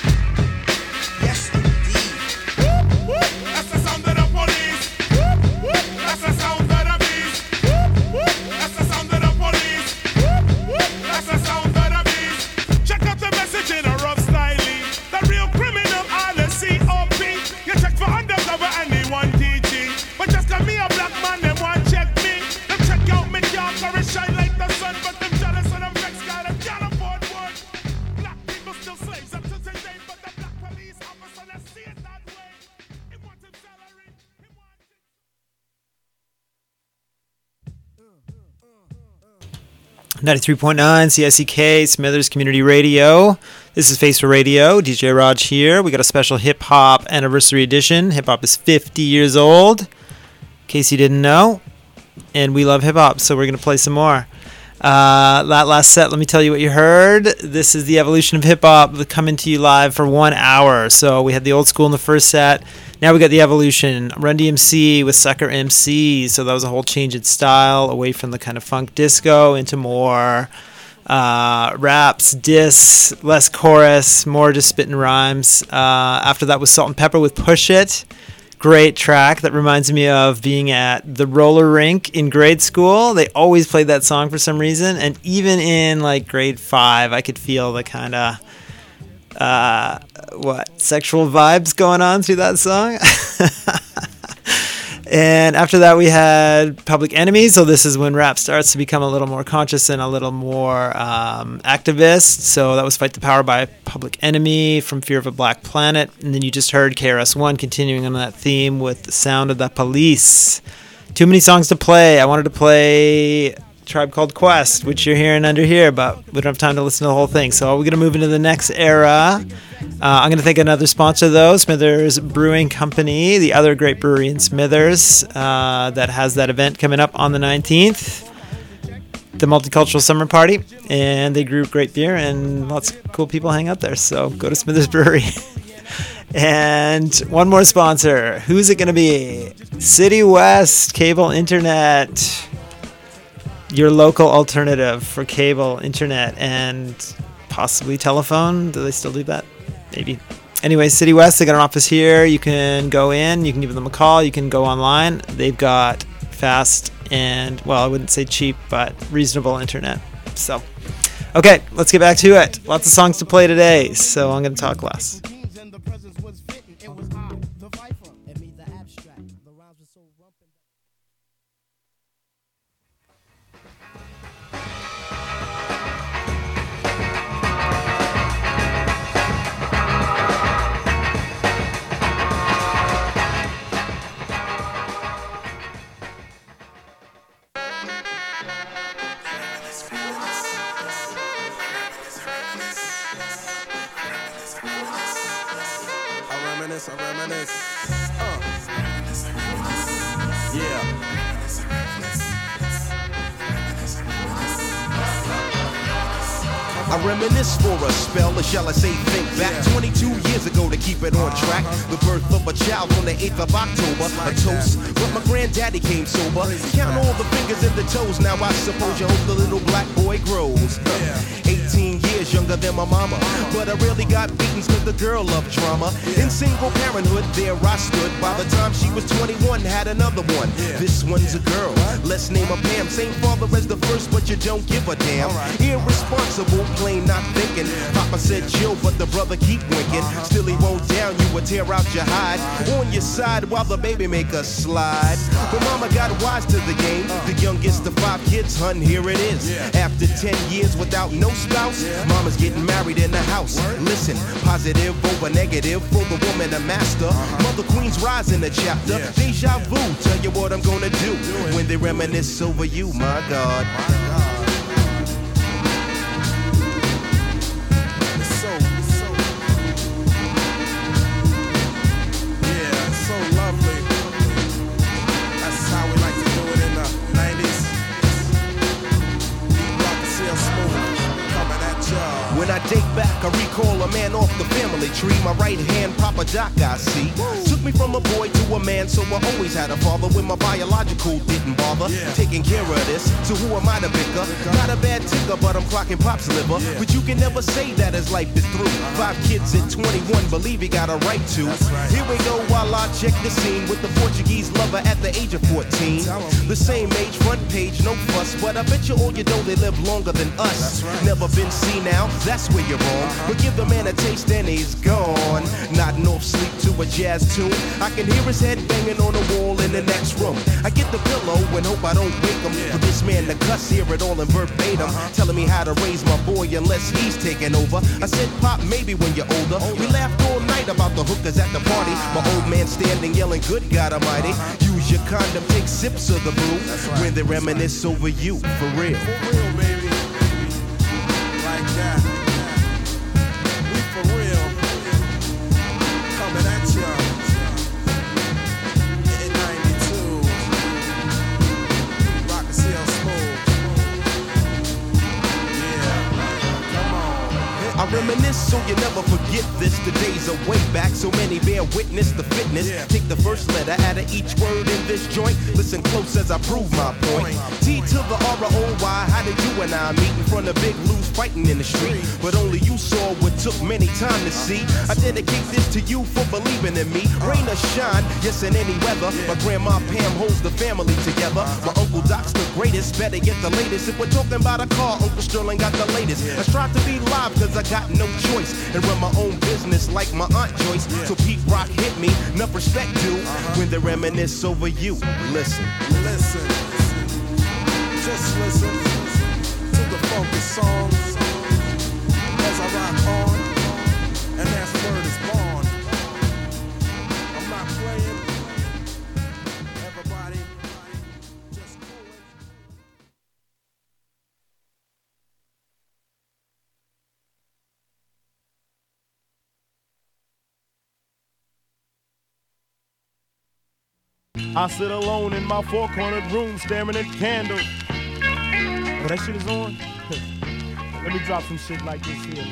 Yes, indeed. Whoop, whoop. That's the sound of the police. Whoop, whoop. That's the sound of the beast. Whoop, whoop. That's the sound of the police. Whoop, whoop. That's the sound of the beast. Check out the message in a rough style. The real criminal are the C O P. You check for undercover and they want T G. But just cause me a black man, they want check me. Them check out me dark or it shine like the sun. But them jealous and them vex got them can't afford one. Black people still slaves up to today. But the black police officer, let's see it that way. He wants his salary. He wants ninety-three point nine C I C K, Smithers Community Radio. This is Face for Radio. D J Raj here. We got a special hip-hop anniversary edition. Hip-hop is fifty years old, in case you didn't know. And we love hip-hop, so we're going to play some more. Uh, that last set, let me tell you what you heard. This is the evolution of hip-hop coming to you live for one hour. So we had the old school in the first set. Now we got the evolution. Run D M C with Sucker M C. So that was a whole change in style, away from the kind of funk disco into more uh, raps, diss, less chorus, more just spitting rhymes. Uh, after that was Salt and Pepper with Push It. Great track that reminds me of being at the roller rink in grade school. They always played that song for some reason, and even in like grade five, I could feel the kind of uh, what sexual vibes going on through that song. And after that, we had Public Enemy. So this is when rap starts to become a little more conscious and a little more um, activist. So that was Fight the Power by Public Enemy from Fear of a Black Planet. And then you just heard K R S One continuing on that theme with The Sound of the Police. Too many songs to play. I wanted to play Tribe Called Quest, which you're hearing under here, but we don't have time to listen to the whole thing. So we're going to move into the next era. Uh, I'm going to thank another sponsor, though, Smithers Brewing Company, the other great brewery in Smithers uh, that has that event coming up on the nineteenth, the Multicultural Summer Party, and they brew great beer, and lots of cool people hang out there, so go to Smithers Brewery. And one more sponsor. Who's it going to be? City West Cable Internet, your local alternative for cable, internet, and possibly telephone. Do they still do that? Maybe. Anyway, City West, they got an office here. You can go in, you can give them a call, you can go online. They've got fast and, well, I wouldn't say cheap, but reasonable internet. So, okay, let's get back to it. Lots of songs to play today, so I'm going to talk less. I reminisce for a spell, or shall I say think back twenty-two years ago to keep it on track. The birth of a child on the eighth of October, a toast, but my granddaddy came sober. Count all the fingers and the toes, now I suppose you hope the little black boy grows. eighteen years younger than my mama, but I really got beatings cause the girl loved drama. In single parenthood, there I stood. By the time she was twenty-one, had another one. This one's a girl, let's name her Pam. Same father as the first, but you don't give a damn. Irresponsible, plain not thinking. Papa said chill, but the brother keep winking. Still he won't down you or tear out your hide. On your side while the baby make a slide. But mama got wise to the game. The youngest of five kids, hun, here it is. After ten years without no spouse, mama's getting married in the house. Listen, positive over negative for the woman a master. Mother Queen's rise in the chapter. Deja vu, tell you what I'm gonna do when they reminisce over you, my God. When I date back, I recall a man off the family tree. My right hand, Papa Doc, I see. Took me from a boy to a man, so I always had a father when my biological didn't bother. Taking care of this, so who am I to bicker? Not a bad ticker, but I'm clocking Pop's liver. But you can never say that his life is through. Five kids at twenty-one, believe he got a right to. Here we go while I check the scene with the Portuguese lover at the age of fourteen. The same age, front page, no fuss, but I bet you all you know they live longer than us. Never been seen now, that's where you're wrong. But give the man a taste and he's gone. Nodding off sleep to a jazz tune. I can hear his head banging on the wall in the next room. I get the pillow and hope I don't wake him. For this man to cuss, hear it all in verbatim. Telling me how to raise my boy unless he's taking over. I said, Pop, maybe when you're older. We laughed all night about the hookers at the party. My old man standing yelling, good God Almighty. Use your condom, take sips of the brew. When they reminisce over you, for real. For real, baby. Like that. We for real. Coming at ya. In ninety-two. Rock and C L Smooth. Yeah. Come on. I reminisce so you never forget this. The days are way back, so many bear witness the fitness. Take the first letter out of each word in this joint. Listen close as I prove my point. T to the R O Y, how did you and I meet in front of Big Lou's fighting in the street? But only you saw what took many time to see. I dedicate this to you for believing in me. Rain or shine, yes in any weather. My grandma Pam holds the family together. My Uncle Doc's the greatest, better get the latest. If we're talking about a car, Uncle Sterling got the latest. I strive to be live cause I got no choice. And run my own business like my Aunt Joyce. So Pete Rock hit me, enough respect due. When they reminisce over you, listen. Listen. Just listen to the funky songs as I rock on, and that's word is born. I'm not playing. Everybody, just cool it. I sit alone in my four-cornered room staring at candles. Oh, that shit is on? Let me drop some shit like this here.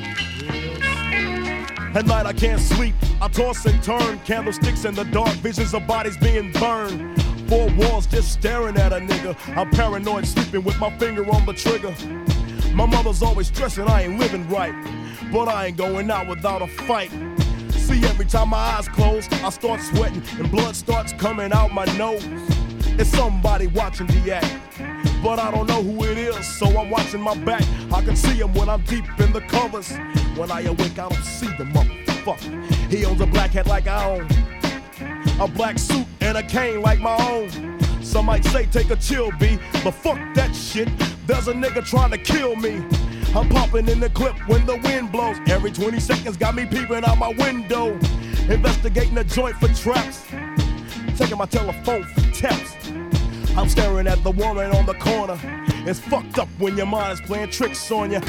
At night I can't sleep, I toss and turn. Candlesticks in the dark, visions of bodies being burned. Four walls just staring at a nigga. I'm paranoid, sleeping with my finger on the trigger. My mother's always stressing I ain't living right, but I ain't going out without a fight. See, every time my eyes close, I start sweating and blood starts coming out my nose. It's somebody watching the act, but I don't know who it is, so I'm watching my back. I can see him when I'm deep in the covers. When I awake, I don't see the motherfucker. He owns a black hat like I own, a black suit and a cane like my own. Some might say take a chill, B, but fuck that shit. There's a nigga trying to kill me. I'm popping in the clip when the wind blows. Every twenty seconds got me peeping out my window, investigating the joint for traps, taking my telephone for taps. I'm staring at the woman on the corner. It's fucked up when your mind is playing tricks on you.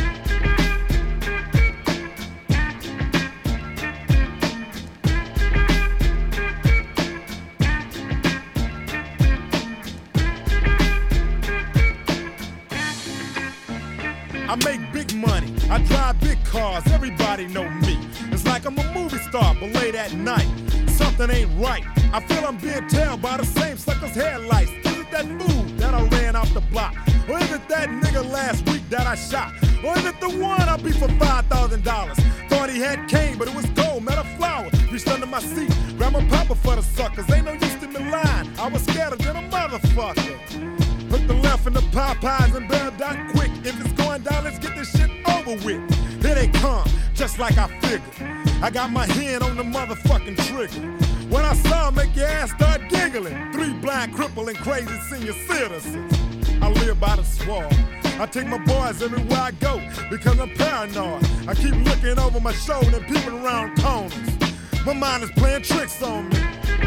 I make big money, I drive big cars, everybody know me. It's like I'm a movie star, but late at night, something ain't right. I feel I'm being tailed by the same sucker's headlights. Is it that fool that I ran off the block? Or is it that nigga last week that I shot? Or is it the one I beat for five thousand dollars? Thought he had cane, but it was gold, met a flower. Reached under my seat, grabbed my papa for the suckers. Ain't no use to me lying, I was scared than a motherfucker. Put the left in the Popeyes and bail down quick. If it's going down, let's get this shit over with. Here they come, just like I figured. I got my hand on the motherfucking trigger. When I saw him, make your ass start giggling. Three blind, crippling, crazy senior citizens. I live by the swamp. I take my boys everywhere I go because I'm paranoid. I keep looking over my shoulder and peeping around corners. My mind is playing tricks on me.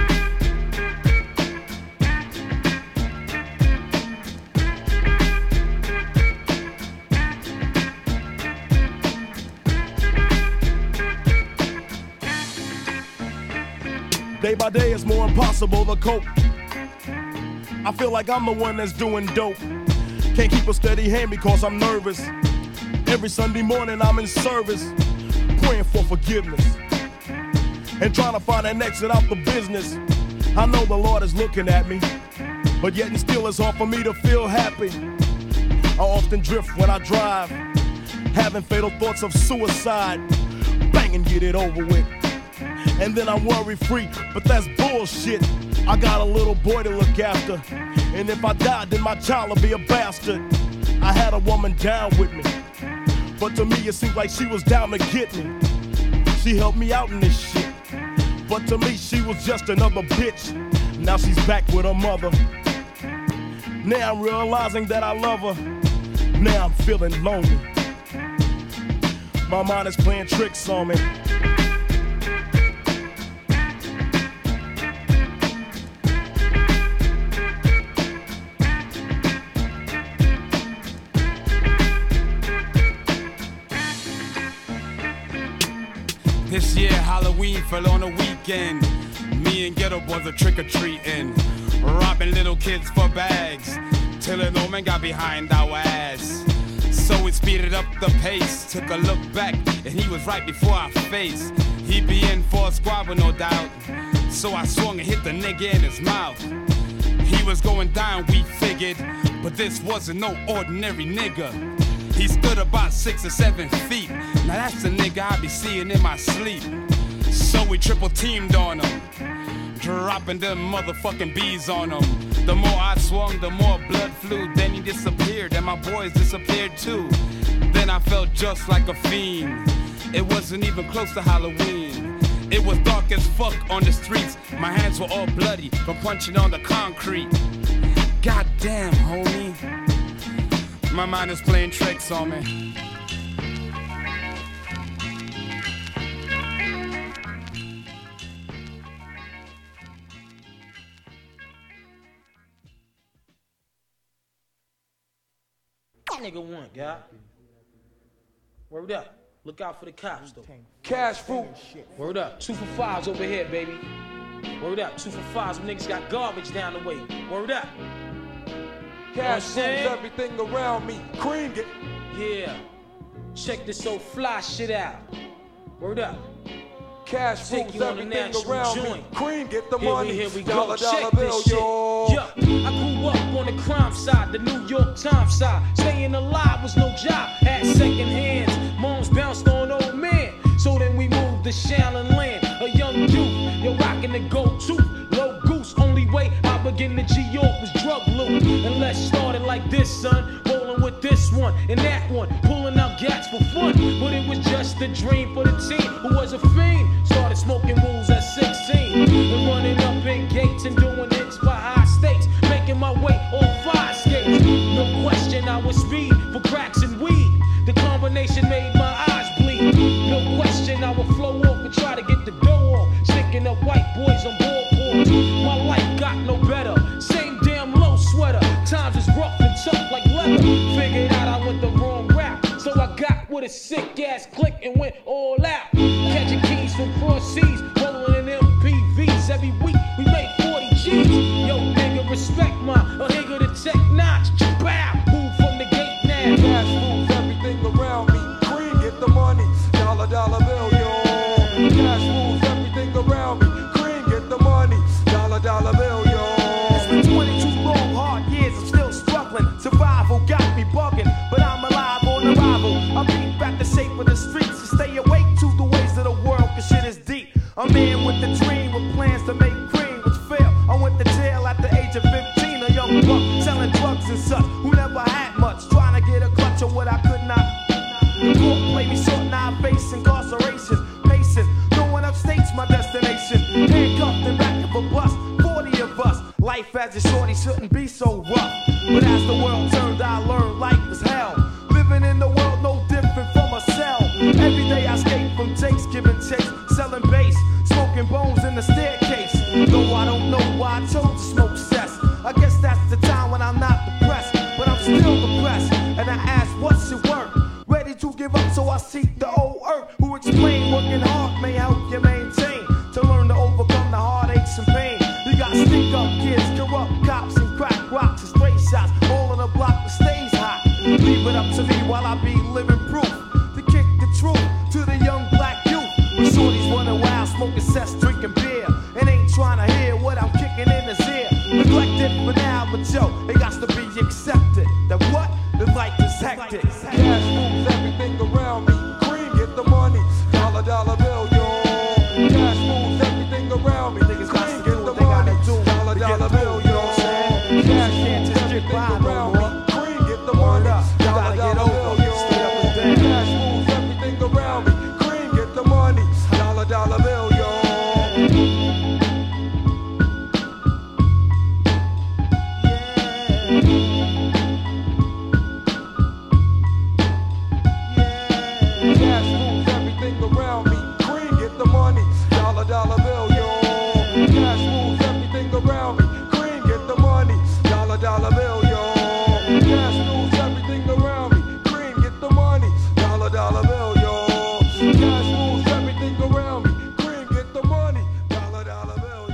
Day by day it's more impossible to cope. I feel like I'm the one that's doing dope. Can't keep a steady hand because I'm nervous. Every Sunday morning I'm in service, praying for forgiveness and trying to find an exit out the business. I know the Lord is looking at me, but yet and still it's hard for me to feel happy. I often drift when I drive, having fatal thoughts of suicide. Bang and get it over with. And then I'm worry-free, but that's bullshit. I got a little boy to look after, and if I die, then my child will be a bastard. I had a woman down with me, but to me it seemed like she was down to get me. She helped me out in this shit, but to me she was just another bitch. Now she's back with her mother. Now I'm realizing that I love her. Now I'm feeling lonely. My mind is playing tricks on me. This year Halloween fell on a weekend. Me and Ghetto Boys are trick-or-treating, robbing little kids for bags, till an old man got behind our ass. So we speeded up the pace, took a look back, and he was right before our face. He'd be in for a squabble, no doubt, so I swung and hit the nigga in his mouth. He was going down, we figured, but this wasn't no ordinary nigga. He stood about six or seven feet. Now that's the nigga I be seeing in my sleep. So we triple teamed on him, dropping them motherfucking bees on him. The more I swung, the more blood flew. Then he disappeared, and my boys disappeared too. Then I felt just like a fiend. It wasn't even close to Halloween. It was dark as fuck on the streets. My hands were all bloody from punching on the concrete. Goddamn, homie. My mind is playing tricks on me. Nigga one, guy. Word up. Look out for the cops, though. Cash fruit. Word up. Two for fives over here, baby. Word up. Two for fives. Them niggas got garbage down the way. Word up. Cash rules everything around me. Cream it. Yeah. Check this so fly shit out. Word up. Cash Take rules you on a everything natural around joint. me. Cream get the Here money. we, here we dollar, go. dollar Check bill, this shit. yo. Yeah. I grew up on the crime side, the New York Times side. Staying alive was no job. Had second hands. Moms bounced on old men. So then we moved to Shallon Land. A young youth, you're rocking the gold tooth. Low goose, only way I would again, the G York was drug loot. And let's start it like this, son. Rolling with this one and that one, pulling out gats for fun. But it was just a dream for the team who was a fiend. Started smoking rules at sixteen and running up in gates and doing hits by high stakes, making my way on five skates. No question, I was speed for cracks and weed. The combination made my eyes bleed. No question, I would flow off and try to get the dough off, sticking up white boys on board boards. My life got no better. Same damn low sweater. Times is rough and tough like leather. Figured out I went the wrong route, so I got with a sick ass click and went all out. Catching keys from cross seas, rolling in M P Vs. Every week we made forty G's. Yo, nigga, respect my a nigga the tech notch. Bow, move from the gate now. Cash moves everything around me. Cream, get the money. Dollar, dollar bill, yo. Cash moves everything around me. Cream, get the money. Dollar, dollar bill, yo. It's been twenty-two long, hard years. I'm still struggling. Survival got me bugging, but I'm alive on arrival. I beat back the shape of the streets to stay awake to the ways of the world, cause shit is deep. A man with a dream with plans to make cream, which failed. I went to jail at the age of fifteen, a young buck selling drugs and such, who never had much, trying to get a clutch of what I could not. The court played me short, now I face incarceration. Pacing, going upstate's my destination. Handcuffed in back of a bus, forty of us. Life as a shorty shouldn't be so rough. But as the world turned, I learned life is hell. Living in the world no different from a cell. Every day I escape from takes, giving chase, selling bass, smoking bones in the staircase. Though I don't know why I chose to smoke cess. I guess that's the time when I'm not depressed, but I'm still depressed. And I ask, what's it worth? Ready to give up, so I seek the old earth, who explain working hard may help you maintain, to learn to overcome the heartaches and pain. You got stick up kids, corrupt cops, and crack rocks and stray shots, all in a block that stays hot. Leave it up to me while I be living proof to kick the truth to the young black youth. When shorties running wild, smoking cess, drinking beer, and ain't trying to hear what I'm kicking in his ear. Neglected for now, but yo, it got to be accepted that what? The life is hectic. Cash moves everything around me. Cream, get the money. Dollar, dollar bill, yo. Cash moves everything around me. Cream, get the money. Dollar, dollar bill, yo. Cash moves everything around me. Cream, get the money. Dollar, dollar bill, yo. Cash moves everything around me. Cream, get the money. Dollar, dollar bill, yo. Cash moves everything around me. Cream, get the money. Dollar, dollar bill, yo. Cash moves everything around me. Cream, get the money. Dollar, dollar bill, yo. Cash moves everything around me. Cream, get the money. Dollar, dollar bill, yo. Cash moves everything around me. Cream, get the money. Dollar, dollar bill,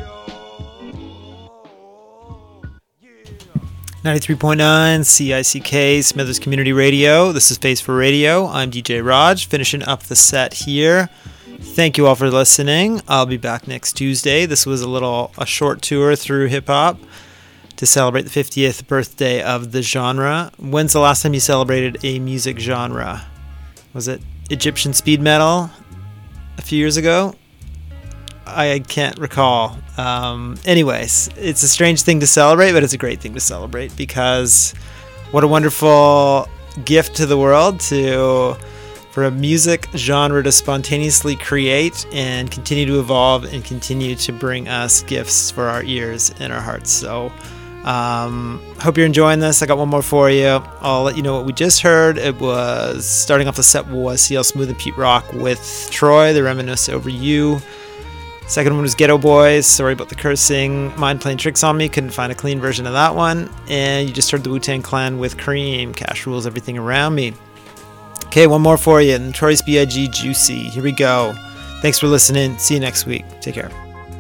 yo. ninety-three point nine C I C K Smithers Community Radio. This is Face for Radio. I'm D J Raj, finishing up the set here. Thank you all for listening. I'll be back next Tuesday. This was a little a short tour through hip hop to celebrate the fiftieth birthday of the genre. When's the last time you celebrated a music genre? Was it Egyptian speed metal a few years ago? I can't recall. Um, anyways, it's a strange thing to celebrate, but it's a great thing to celebrate because what a wonderful gift to the world to for a music genre to spontaneously create and continue to evolve and continue to bring us gifts for our ears and our hearts. So um, hope you're enjoying this. I got one more for you. I'll let you know what we just heard. It was starting off the set was C L Smooth and Pete Rock with Troy, The Reminisce Over You. Second one was Ghetto Boys, Sorry About the Cursing, Mind Playing Tricks on Me, couldn't find a clean version of that one. And you just heard the Wu-Tang Clan with Cream, Cash Rules Everything Around Me. Okay, one more for you, Notorious B I G Juicy. Here we go. Thanks for listening. See you next week. Take care.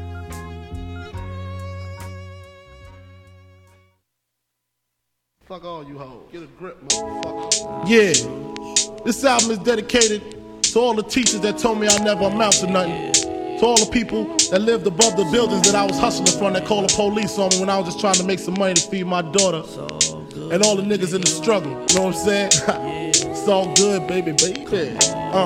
Fuck all you hoes. Get a grip, motherfucker. Yeah, this album is dedicated to all the teachers that told me I never amount to nothing. To all the people that lived above the buildings that I was hustling from that called the police on me when I was just trying to make some money to feed my daughter. And all the niggas in the struggle, you know what I'm saying? It's all good, baby, baby. Uh.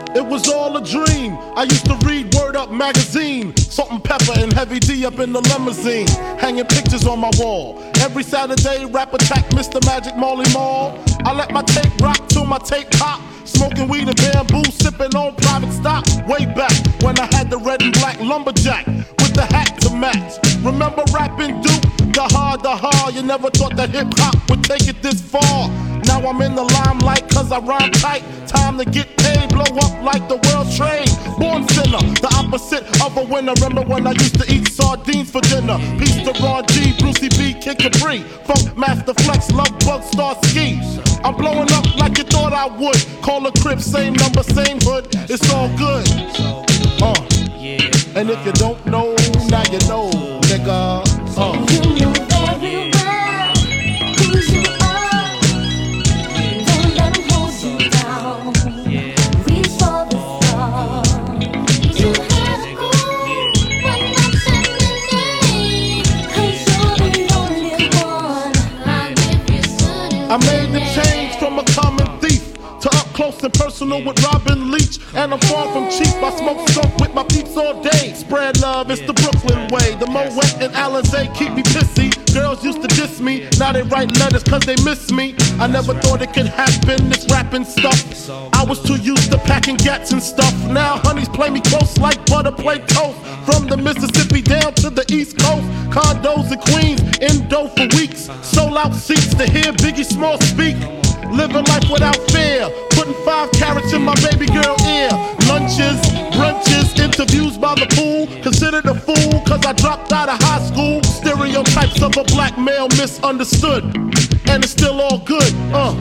It was all a dream. I used to read Word Up magazine. Salt and Pepper and Heavy D up in the limousine. Hanging pictures on my wall. Every Saturday, rap attack Mister Magic Marley Marl. I let my tape rock till my tape pop. Smoking weed and bamboo, sipping on private stock. Way back when I had the red and black lumberjack with the hat to match. Remember rapping Duke? The hard, the hard. You never thought that hip hop would take it this far. Now I'm in the limelight cause I rhyme tight. Time to get paid, blow up like the world trade. Born sinner, the opposite of a winner. Remember when I used to eat sardines for dinner? Peace to Ron G, Brucey B, Kid Capri, Funk Master Flex, Love Bug, Star Ski. I'm blowing up like you thought I would. Call a crib, same number, same hood. It's all good. Uh. And if you don't know, now you know, nigga. Uh. You know very well who you are. Don't let them hold you down. Reach for the stars. You have to go when I'm shining. Cause you're the only one. I'll give you sun. I made the change from a common thief to up close and personal with Robin Leach. And I'm far from cheap, I smoke skunk with my peeps all day. Spread love, it's the Brooklyn way. The Moet and Alizé keep me pissy. Girls used to diss me, now they write letters cause they miss me. I never thought it could happen, this rapping stuff. I was too used to packing gats and stuff. Now honeys play me close like butter play toast. From the Mississippi down to the East Coast. Condos in Queens, in dough for weeks. Sold out seats to hear Biggie Small speak. Living life without fear, putting five carats in my baby girl ear. Lunches, brunches, interviews by the pool. Considered a fool cause I dropped out of high school. Stereotypes of a black male misunderstood. And it's still all good, uh.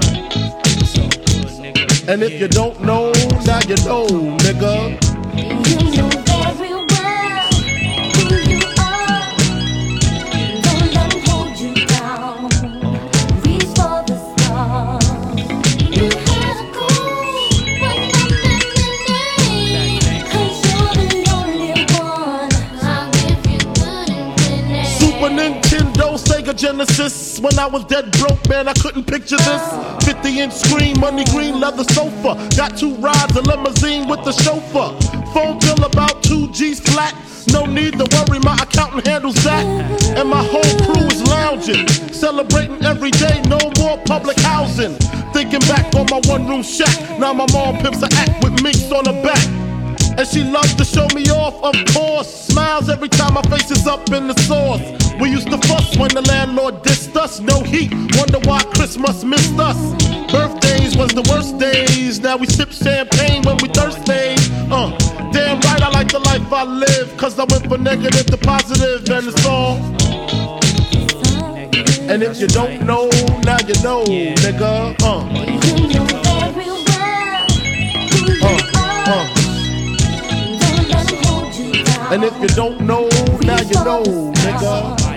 And if you don't know, now you know, nigga. You know very well who you are. Don't let them hold you down. Reach for the stars. You have to go when I'm shining. Cause you're the only one. I'll give you good and plenty. Super Nintendo, Sega Genesis. When I was dead broke, man, I couldn't picture this. fifty inch screen, money green leather sofa. Got two rides, a limousine with the chauffeur. Phone bill about two G's flat. No need to worry, my accountant handles that. And my whole crew is lounging, celebrating every day, no more public housing. Thinking back on my one room shack. Now my mom pimps a act with minks on her back. And she loves to show me off, of course. Smiles every time my face is up in the sauce. We used to fuss when the landlord dissed us. No heat, wonder why Christmas missed us. Birthdays was the worst days. Now we sip champagne when we thirsty. Uh, damn right I like the life I live. Cause I went from negative to positive and it's all. And if you don't know, now you know, nigga. Uh. Uh, uh. And if you don't know, now you know, nigga.